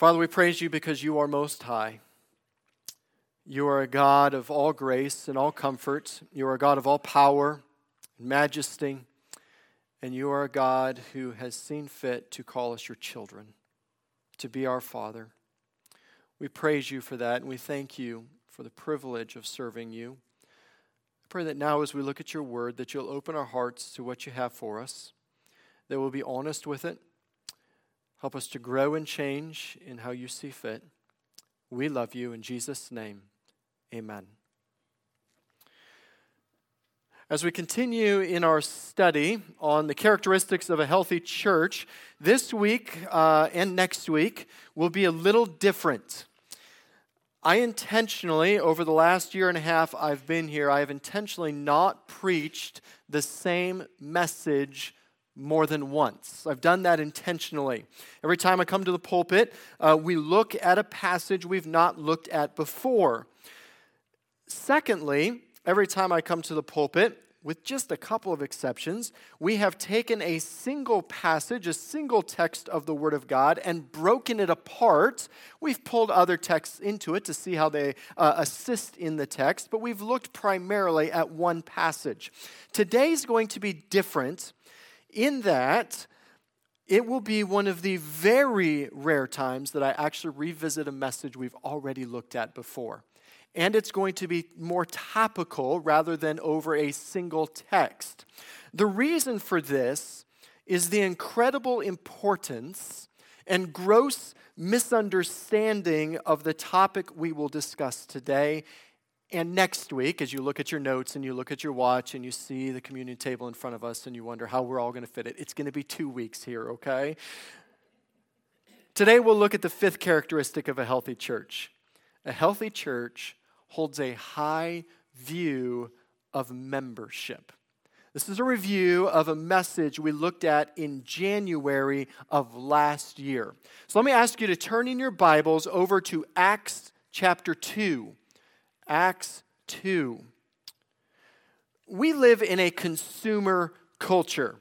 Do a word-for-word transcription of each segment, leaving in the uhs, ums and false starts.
Father, we praise you because you are most high. You are a God of all grace and all comfort. You are a God of all power and majesty. And you are a God who has seen fit to call us your children, to be our Father. We praise you for that, and we thank you for the privilege of serving you. I pray that now as we look at your word, that you'll open our hearts to what you have for us, that we'll be honest with it. Help us to grow and change in how you see fit. We love you in Jesus' name. Amen. As we continue in our study on the characteristics of a healthy church, this week uh, and next week will be a little different. I intentionally, over the last year and a half I've been here, I have intentionally not preached the same message more than once. I've done that intentionally. Every time I come to the pulpit, uh, we look at a passage we've not looked at before. Secondly, every time I come to the pulpit, with just a couple of exceptions, we have taken a single passage, a single text of the Word of God, and broken it apart. We've pulled other texts into it to see how they uh, assist in the text, but we've looked primarily at one passage. Today's going to be different in that it will be one of the very rare times that I actually revisit a message we've already looked at before. And it's going to be more topical rather than over a single text. The reason for this is the incredible importance and gross misunderstanding of the topic we will discuss today and next week, as you look at your notes and you look at your watch and you see the communion table in front of us and you wonder how we're all going to fit it. It's going to be two weeks here, okay? Today we'll look at the fifth characteristic of a healthy church. A healthy church holds a high view of membership. This is a review of a message we looked at in January of last year. So let me ask you to turn in your Bibles over to Acts chapter two. Acts two. We live in a consumer culture.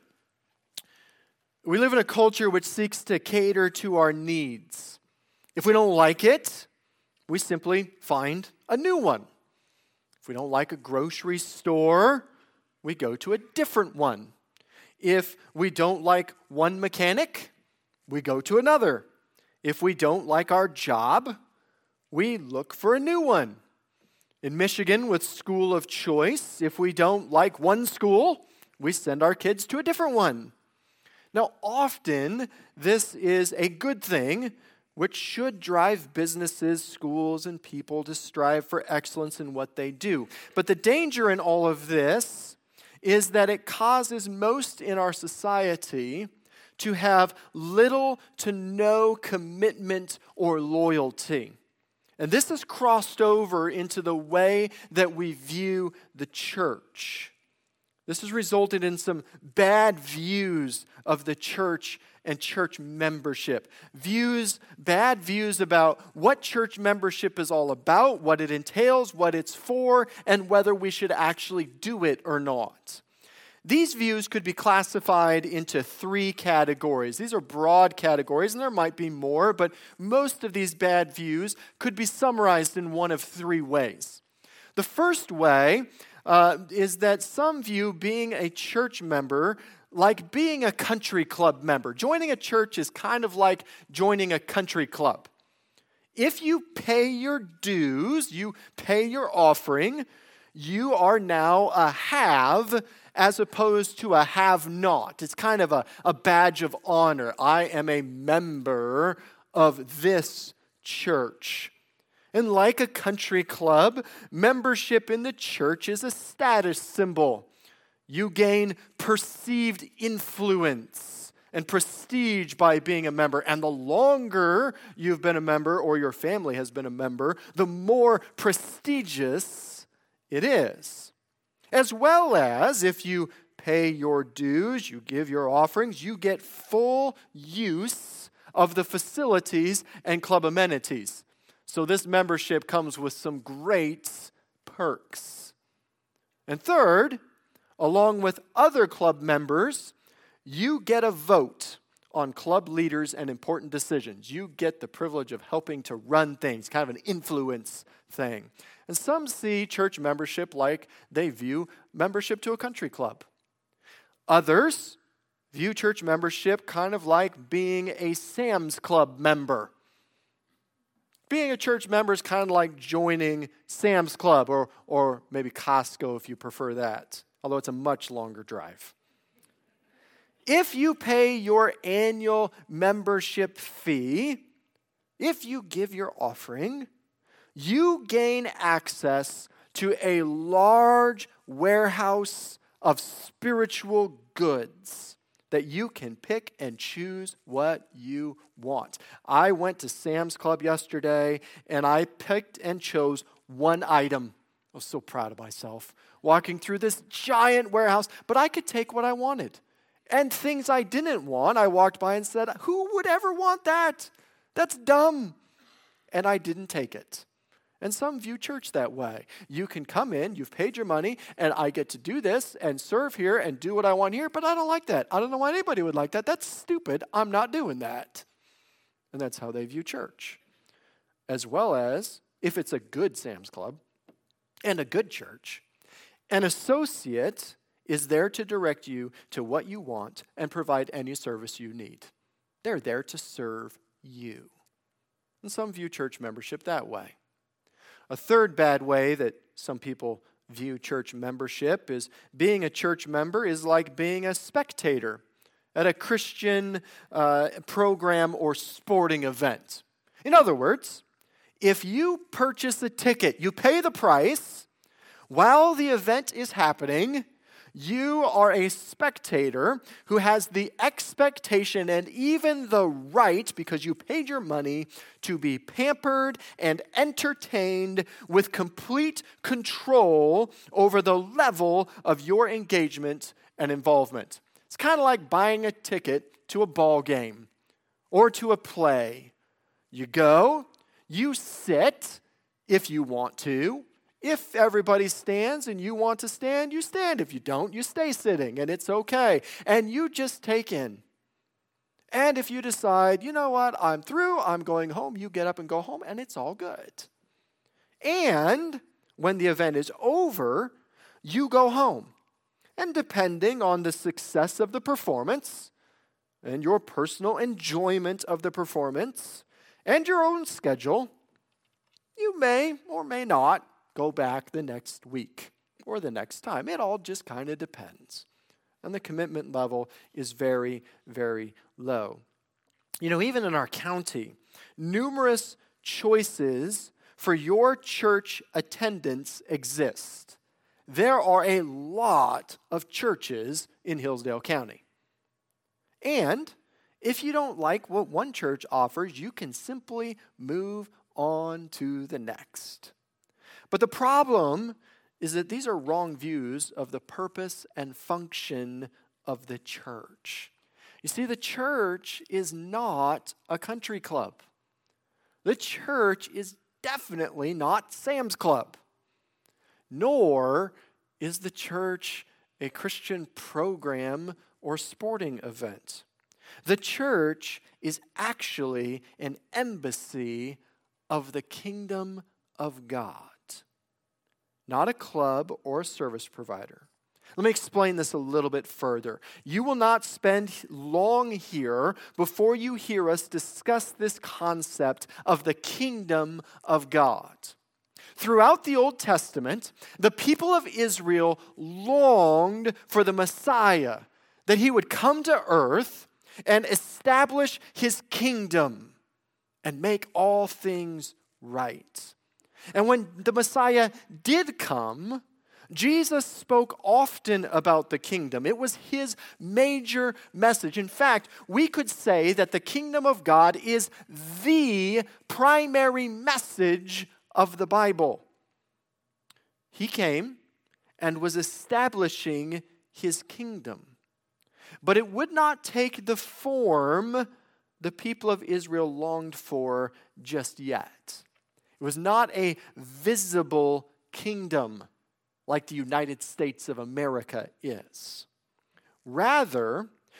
We live in a culture which seeks to cater to our needs. If we don't like it, we simply find a new one. If we don't like a grocery store, we go to a different one. If we don't like one mechanic, we go to another. If we don't like our job, we look for a new one. In Michigan, with school of choice, if we don't like one school, we send our kids to a different one. Now, often, this is a good thing, which should drive businesses, schools, and people to strive for excellence in what they do. But the danger in all of this is that it causes most in our society to have little to no commitment or loyalty. And this has crossed over into the way that we view the church. This has resulted in some bad views of the church and church membership. Views, bad views about what church membership is all about, what it entails, what it's for, and whether we should actually do it or not. These views could be classified into three categories. These are broad categories, and there might be more, but most of these bad views could be summarized in one of three ways. The first way uh, is that some view being a church member like being a country club member. Joining a church is kind of like joining a country club. If you pay your dues, you pay your offering, you are now a have as opposed to a have-not. It's kind of a, a badge of honor. I am a member of this church. And like a country club, membership in the church is a status symbol. You gain perceived influence and prestige by being a member. And the longer you've been a member or your family has been a member, the more prestigious it is. As well as if you pay your dues, you give your offerings, you get full use of the facilities and club amenities. So this membership comes with some great perks. And third, along with other club members, you get a vote on club leaders and important decisions. You get the privilege of helping to run things, kind of an influence thing. And some see church membership like they view membership to a country club. Others view church membership kind of like being a Sam's Club member. Being a church member is kind of like joining Sam's Club, or, or maybe Costco if you prefer that, although it's a much longer drive. If you pay your annual membership fee, if you give your offering, you gain access to a large warehouse of spiritual goods that you can pick and choose what you want. I went to Sam's Club yesterday, and I picked and chose one item. I was so proud of myself, walking through this giant warehouse, but I could take what I wanted. And things I didn't want, I walked by and said, who would ever want that? That's dumb. And I didn't take it. And some view church that way. You can come in, you've paid your money, and I get to do this and serve here and do what I want here, but I don't like that. I don't know why anybody would like that. That's stupid. I'm not doing that. And that's how they view church. As well as, if it's a good Sam's Club and a good church, an associate is there to direct you to what you want and provide any service you need. They're there to serve you. And some view church membership that way. A third bad way that some people view church membership is being a church member is like being a spectator at a Christian uh, program or sporting event. In other words, if you purchase a ticket, you pay the price, while the event is happening, you are a spectator who has the expectation and even the right, because you paid your money, to be pampered and entertained with complete control over the level of your engagement and involvement. It's kind of like buying a ticket to a ball game or to a play. You go, you sit if you want to. If everybody stands and you want to stand, you stand. If you don't, you stay sitting, and it's okay. And you just take in. And if you decide, you know what, I'm through, I'm going home, you get up and go home, and it's all good. And when the event is over, you go home. And depending on the success of the performance and your personal enjoyment of the performance and your own schedule, you may or may not go back the next week or the next time. It all just kind of depends. And the commitment level is very, very low. You know, even in our county, numerous choices for your church attendance exist. There are a lot of churches in Hillsdale County. And if you don't like what one church offers, you can simply move on to the next. But the problem is that these are wrong views of the purpose and function of the church. You see, the church is not a country club. The church is definitely not Sam's Club. Nor is the church a Christian program or sporting event. The church is actually an embassy of the kingdom of God. Not a club or a service provider. Let me explain this a little bit further. You will not spend long here before you hear us discuss this concept of the kingdom of God. Throughout the Old Testament, the people of Israel longed for the Messiah, that he would come to earth and establish his kingdom and make all things right. And when the Messiah did come, Jesus spoke often about the kingdom. It was his major message. In fact, we could say that the kingdom of God is the primary message of the Bible. He came and was establishing his kingdom. But it would not take the form the people of Israel longed for just yet. It was not a visible kingdom like the United States of America is. Rather,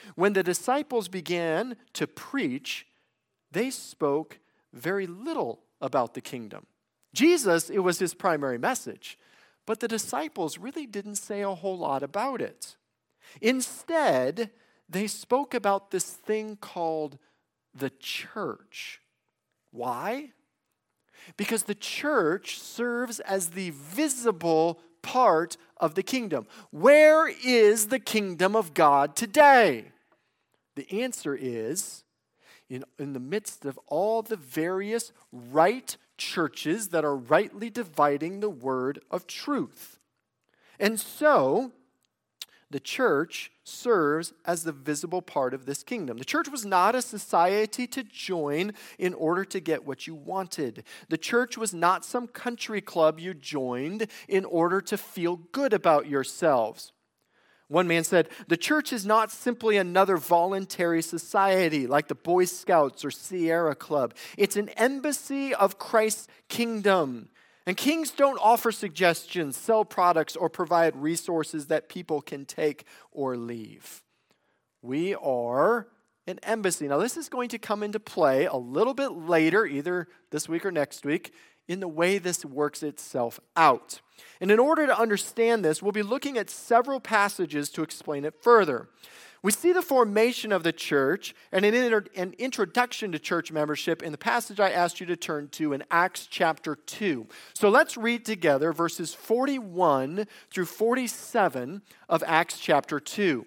When the disciples began to preach, they spoke very little about the kingdom. Jesus, it was his primary message, but the disciples really didn't say a whole lot about it. Instead, they spoke about this thing called the church. Why? Because the church serves as the visible part of the kingdom. Where is the kingdom of God today? The answer is in, in the midst of all the various right churches that are rightly dividing the word of truth. And so, the church serves as the visible part of this kingdom. The church was not a society to join in order to get what you wanted. The church was not some country club you joined in order to feel good about yourselves. One man said, the church is not simply another voluntary society like the Boy Scouts or Sierra Club. It's an embassy of Christ's kingdom. And kings don't offer suggestions, sell products, or provide resources that people can take or leave. We are an embassy. Now, this is going to come into play a little bit later, either this week or next week, in the way this works itself out. And in order to understand this, we'll be looking at several passages to explain it further. We see the formation of the church and an, inter- an introduction to church membership in the passage I asked you to turn to in Acts chapter two. So let's read together verses forty-one through forty-seven of Acts chapter two.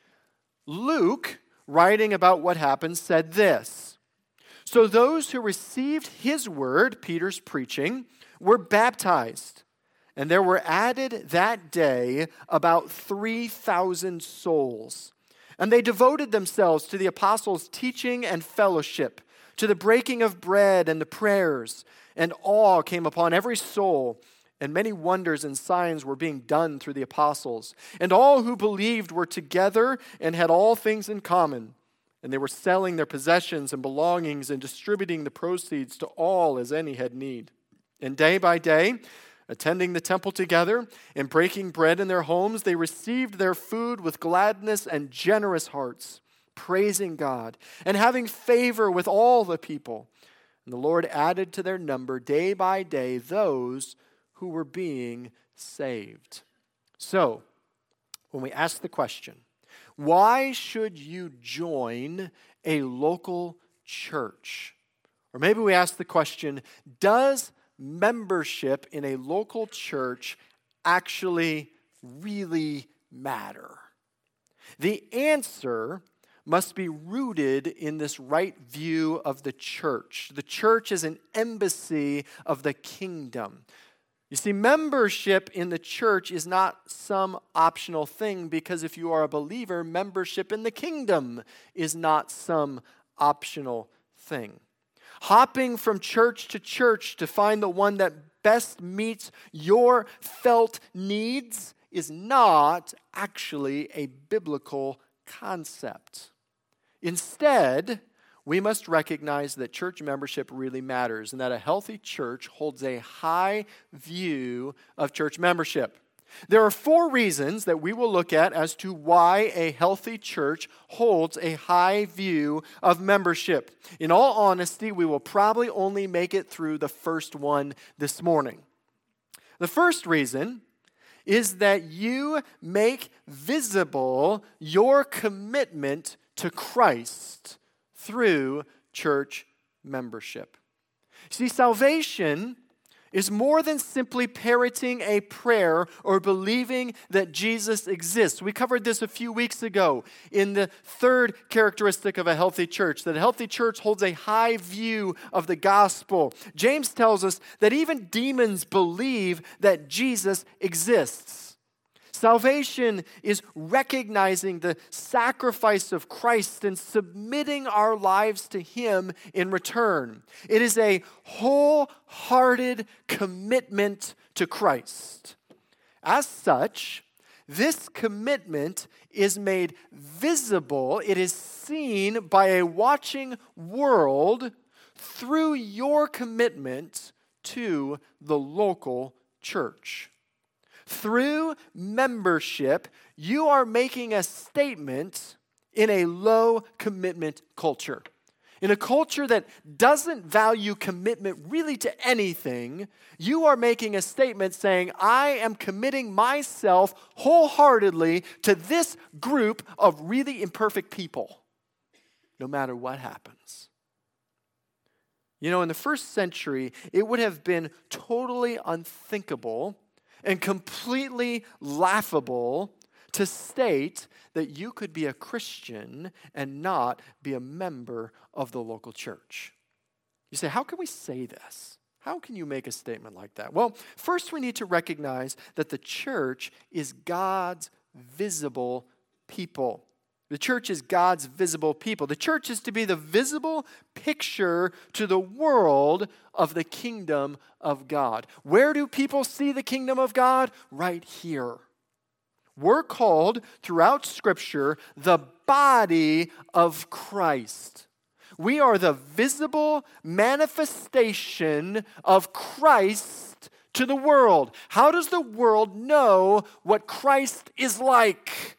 Luke, writing about what happened, said this: So those who received his word, Peter's preaching, were baptized. And there were added that day about three thousand souls. And they devoted themselves to the apostles' teaching and fellowship, to the breaking of bread and the prayers. And awe came upon every soul, and many wonders and signs were being done through the apostles. And all who believed were together and had all things in common. And they were selling their possessions and belongings and distributing the proceeds to all as any had need. And day by day, attending the temple together and breaking bread in their homes, they received their food with gladness and generous hearts, praising God and having favor with all the people. And the Lord added to their number day by day those who were being saved. So, when we ask the question, why should you join a local church? Or maybe we ask the question, does membership in a local church actually really matter? The answer must be rooted in this right view of the church. The church is an embassy of the kingdom. You see, membership in the church is not some optional thing, because if you are a believer, membership in the kingdom is not some optional thing. Hopping from church to church to find the one that best meets your felt needs is not actually a biblical concept. Instead, we must recognize that church membership really matters and that a healthy church holds a high view of church membership. There are four reasons that we will look at as to why a healthy church holds a high view of membership. In all honesty, we will probably only make it through the first one this morning. The first reason is that you make visible your commitment to Christ through church membership. See, salvation is more than simply parroting a prayer or believing that Jesus exists. We covered this a few weeks ago in the third characteristic of a healthy church, that a healthy church holds a high view of the gospel. James tells us that even demons believe that Jesus exists. Salvation is recognizing the sacrifice of Christ and submitting our lives to Him in return. It is a wholehearted commitment to Christ. As such, this commitment is made visible. It is seen by a watching world through your commitment to the local church. Through membership, you are making a statement in a low commitment culture. In a culture that doesn't value commitment really to anything, you are making a statement saying, I am committing myself wholeheartedly to this group of really imperfect people, no matter what happens. You know, in the first century, it would have been totally unthinkable and completely laughable to state that you could be a Christian and not be a member of the local church. You say, how can we say this? How can you make a statement like that? Well, first we need to recognize that the church is God's visible people. The church is God's visible people. The church is to be the visible picture to the world of the kingdom of God. Where do people see the kingdom of God? Right here. We're called throughout Scripture the body of Christ. We are the visible manifestation of Christ to the world. How does the world know what Christ is like?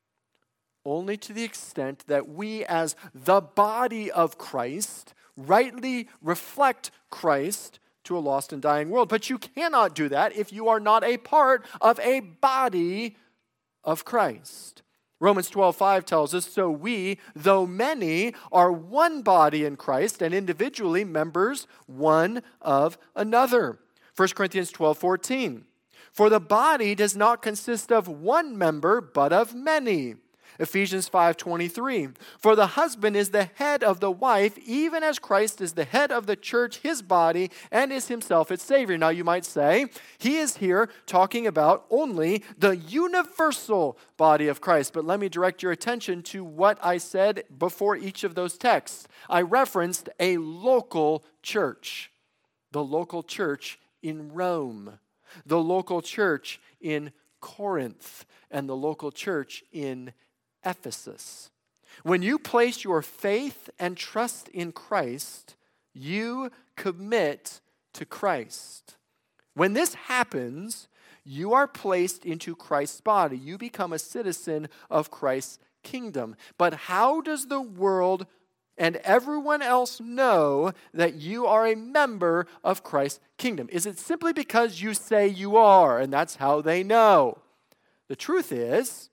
Only to the extent that we as the body of Christ rightly reflect Christ to a lost and dying world. But you cannot do that if you are not a part of a body of Christ. Romans twelve five tells us, so we, though many, are one body in Christ and individually members one of another. First Corinthians twelve fourteen, for the body does not consist of one member, but of many. Ephesians five twenty-three, for the husband is the head of the wife, even as Christ is the head of the church, his body, and is himself its Savior. Now you might say, he is here talking about only the universal body of Christ. But let me direct your attention to what I said before each of those texts. I referenced a local church, the local church in Rome, the local church in Corinth, and the local church in Ephesus. When you place your faith and trust in Christ, you commit to Christ. When this happens, you are placed into Christ's body. You become a citizen of Christ's kingdom. But how does the world and everyone else know that you are a member of Christ's kingdom? Is it simply because you say you are, and that's how they know? The truth is,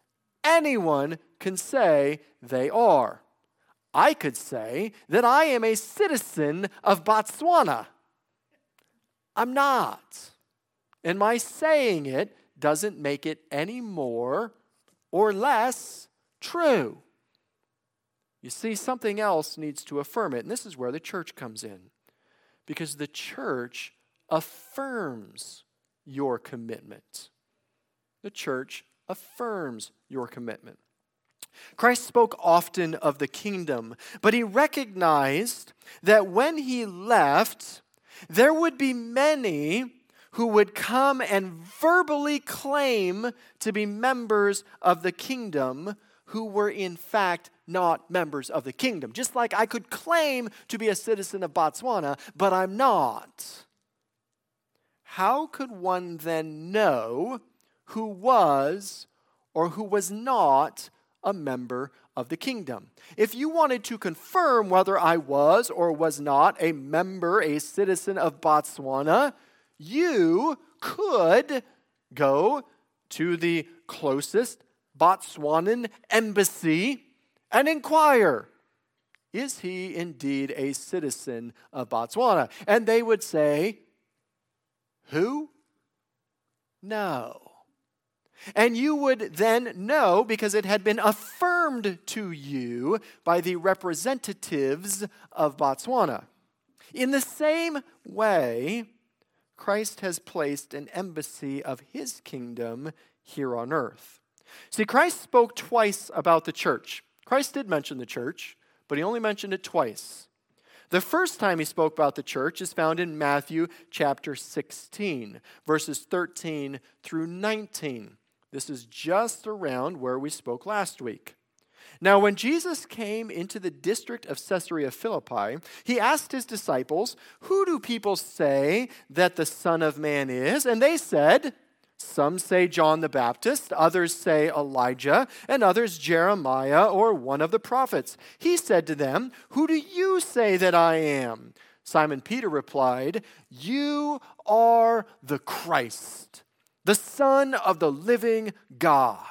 anyone can say they are. I could say that I am a citizen of Botswana. I'm not. And my saying it doesn't make it any more or less true. You see, something else needs to affirm it, and this is where the church comes in. Because the church affirms your commitment. The church affirms your commitment. Christ spoke often of the kingdom, but he recognized that when he left, there would be many who would come and verbally claim to be members of the kingdom who were in fact not members of the kingdom. Just like I could claim to be a citizen of Botswana, but I'm not. How could one then know who was or who was not a member of the kingdom? If you wanted to confirm whether I was or was not a member, a citizen of Botswana, you could go to the closest Botswanan embassy and inquire, is he indeed a citizen of Botswana? And they would say, who? No. And you would then know, because it had been affirmed to you by the representatives of Botswana. In the same way, Christ has placed an embassy of his kingdom here on earth. See, Christ spoke twice about the church. Christ did mention the church, but he only mentioned it twice. The first time he spoke about the church is found in Matthew chapter sixteen, verses thirteen through nineteen. This is just around where we spoke last week. Now, when Jesus came into the district of Caesarea Philippi, he asked his disciples, who do people say that the Son of Man is? And they said, Some say John the Baptist, others say Elijah, and others Jeremiah or one of the prophets. He said to them, "Who do you say that I am?" Simon Peter replied, "You are the Christ, the Son of the living God."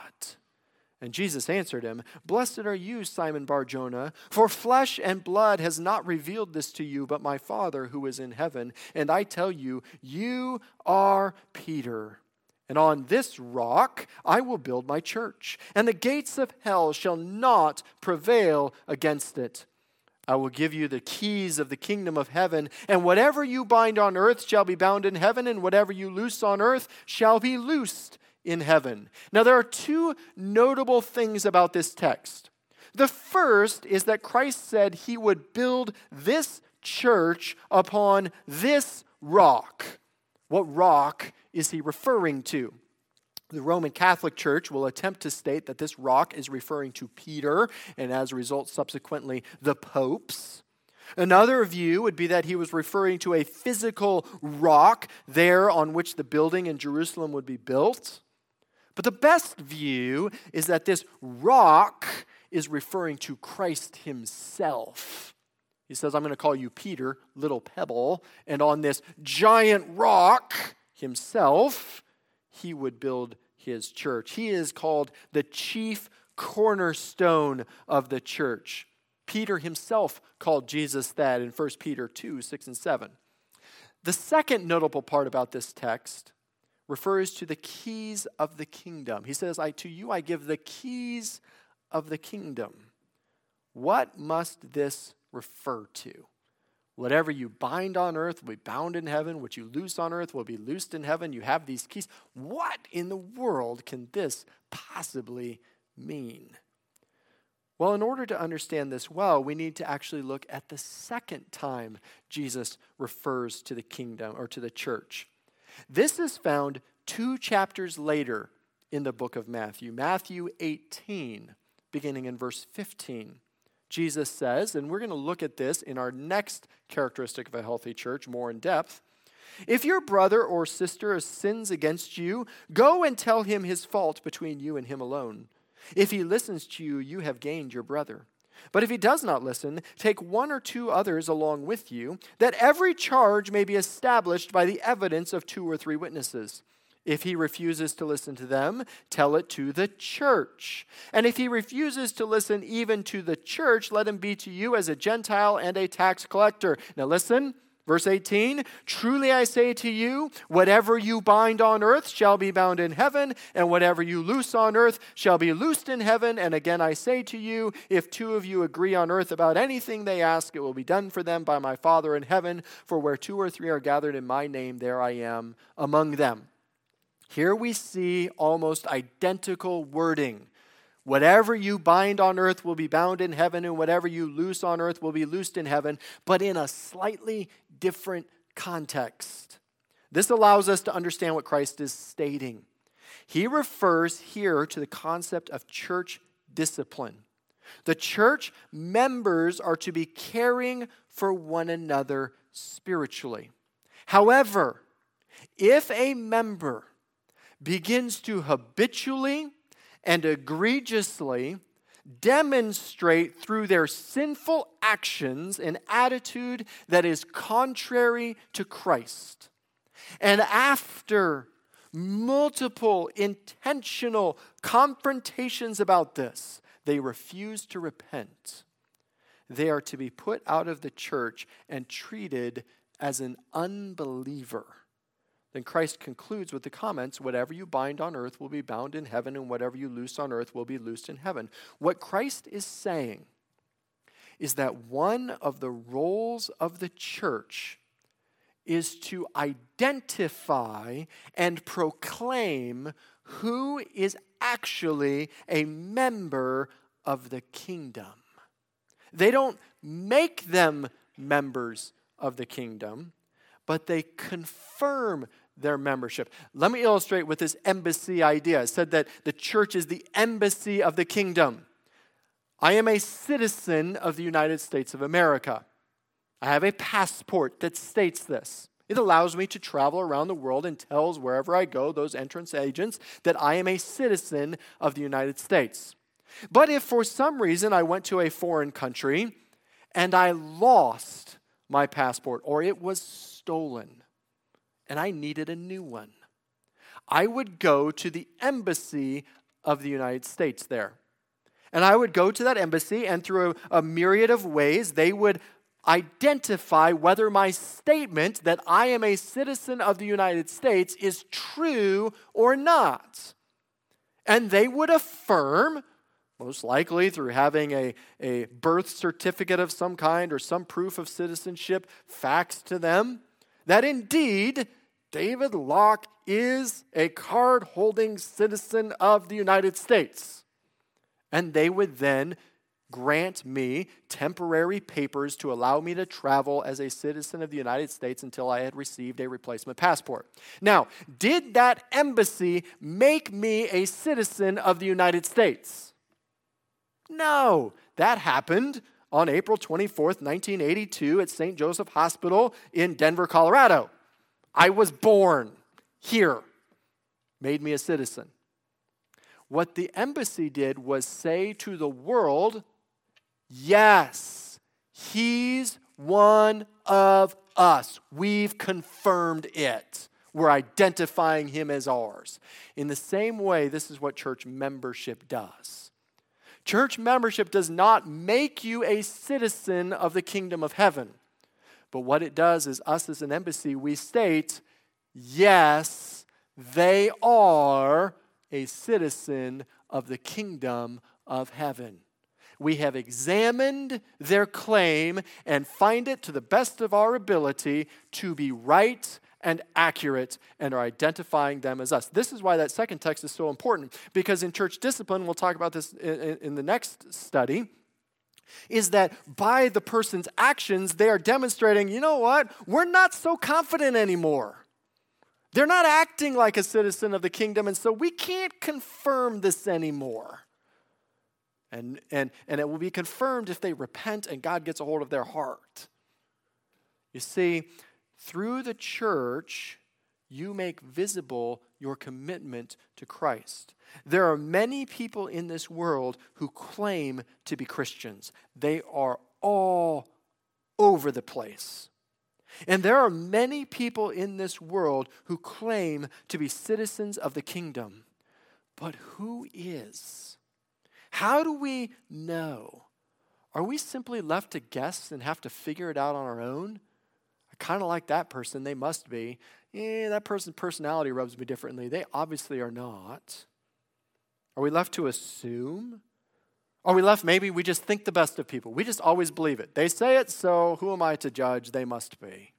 And Jesus answered him, "Blessed are you, Simon Bar-Jonah, for flesh and blood has not revealed this to you, but my Father who is in heaven. And I tell you, you are Peter. And on this rock I will build my church, and the gates of hell shall not prevail against it. I will give you the keys of the kingdom of heaven, and whatever you bind on earth shall be bound in heaven, and whatever you loose on earth shall be loosed in heaven." Now, there are two notable things about this text. The first is that Christ said he would build this church upon this rock. What rock is he referring to? The Roman Catholic Church will attempt to state that this rock is referring to Peter, and as a result, subsequently, the popes. Another view would be that he was referring to a physical rock there on which the building in Jerusalem would be built. But the best view is that this rock is referring to Christ himself. He says, "I'm going to call you Peter, little pebble, and on this giant rock himself, he would build his church." He is called the chief cornerstone of the church. Peter himself called Jesus that in First Peter two, six and seven. The second notable part about this text refers to the keys of the kingdom. He says, I, to you I give the keys of the kingdom. What must this refer to? Whatever you bind on earth will be bound in heaven. What you loose on earth will be loosed in heaven. You have these keys. What in the world can this possibly mean? Well, in order to understand this well, we need to actually look at the second time Jesus refers to the kingdom or to the church. This is found two chapters later in the book of Matthew. Matthew eighteen, beginning in verse fifteen. Jesus says, and we're going to look at this in our next characteristic of a healthy church more in depth. "If your brother or sister sins against you, go and tell him his fault between you and him alone. If he listens to you, you have gained your brother. But if he does not listen, take one or two others along with you, that every charge may be established by the evidence of two or three witnesses. If he refuses to listen to them, tell it to the church. And if he refuses to listen even to the church, let him be to you as a Gentile and a tax collector." Now listen, verse eighteen, "Truly I say to you, whatever you bind on earth shall be bound in heaven, and whatever you loose on earth shall be loosed in heaven. And again I say to you, if two of you agree on earth about anything they ask, it will be done for them by my Father in heaven. For where two or three are gathered in my name, there I am among them." Here we see almost identical wording. Whatever you bind on earth will be bound in heaven, and whatever you loose on earth will be loosed in heaven, but in a slightly different context. This allows us to understand what Christ is stating. He refers here to the concept of church discipline. The church members are to be caring for one another spiritually. However, if a member begins to habitually and egregiously demonstrate through their sinful actions an attitude that is contrary to Christ, and after multiple intentional confrontations about this, they refuse to repent, they are to be put out of the church and treated as an unbeliever. Then Christ concludes with the comments, "Whatever you bind on earth will be bound in heaven, and whatever you loose on earth will be loosed in heaven." What Christ is saying is that one of the roles of the church is to identify and proclaim who is actually a member of the kingdom. They don't make them members of the kingdom, but they confirm their membership. Let me illustrate with this embassy idea. It said that the church is the embassy of the kingdom. I am a citizen of the United States of America. I have a passport that states this. It allows me to travel around the world and tells wherever I go, those entrance agents, that I am a citizen of the United States. But if for some reason I went to a foreign country and I lost my passport or it was stolen and I needed a new one, I would go to the embassy of the United States there. And I would go to that embassy, and through a, a myriad of ways, they would identify whether my statement that I am a citizen of the United States is true or not. And they would affirm, most likely through having a, a birth certificate of some kind or some proof of citizenship faxed to them, that indeed David Locke is a card-holding citizen of the United States. And they would then grant me temporary papers to allow me to travel as a citizen of the United States until I had received a replacement passport. Now, did that embassy make me a citizen of the United States? No. That happened on April twenty-fourth, nineteen eighty-two at Saint Joseph Hospital in Denver, Colorado. I was born here. Made me a citizen. What the embassy did was say to the world, yes, he's one of us. We've confirmed it. We're identifying him as ours. In the same way, this is what church membership does. Church membership does not make you a citizen of the kingdom of heaven. But what it does is us as an embassy, we state, yes, they are a citizen of the kingdom of heaven. We have examined their claim and find it to the best of our ability to be right and accurate and are identifying them as us. This is why that second text is so important, because in church discipline, we'll talk about this in, in the next study, is that by the person's actions, they are demonstrating, you know what, we're not so confident anymore. They're not acting like a citizen of the kingdom, and so we can't confirm this anymore. And, and, and it will be confirmed if they repent and God gets a hold of their heart. You see, through the church, you make visible your commitment to Christ. There are many people in this world who claim to be Christians. They are all over the place. And there are many people in this world who claim to be citizens of the kingdom. But who is? How do we know? Are we simply left to guess and have to figure it out on our own? I kind of like that person. They must be. Eh, that person's personality rubs me differently. They obviously are not. Are we left to assume? Are we left, maybe we just think the best of people. We just always believe it. They say it, so who am I to judge? They must be.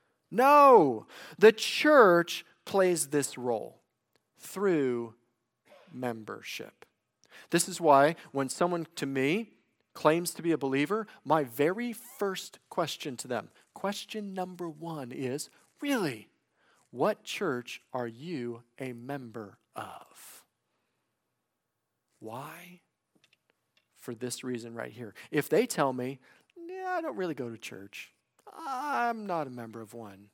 No, the church plays this role through membership. This is why when someone to me claims to be a believer, my very first question to them, question number one is, really, what church are you a member of? Why? For this reason right here. If they tell me, yeah, I don't really go to church, I'm not a member of one,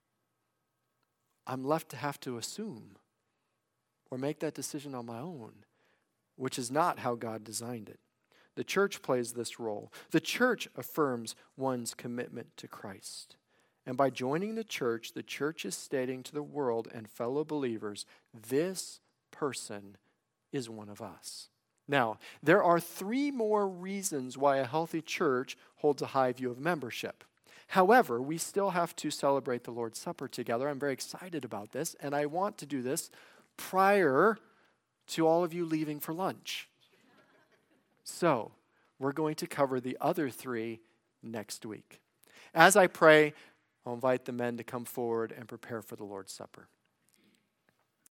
I'm left to have to assume or make that decision on my own, which is not how God designed it. The church plays this role. The church affirms one's commitment to Christ. And by joining the church, the church is stating to the world and fellow believers, this person is one of us. Now, there are three more reasons why a healthy church holds a high view of membership. However, we still have to celebrate the Lord's Supper together. I'm very excited about this, and I want to do this prior to all of you leaving for lunch. So, we're going to cover the other three next week. As I pray, I'll invite the men to come forward and prepare for the Lord's Supper.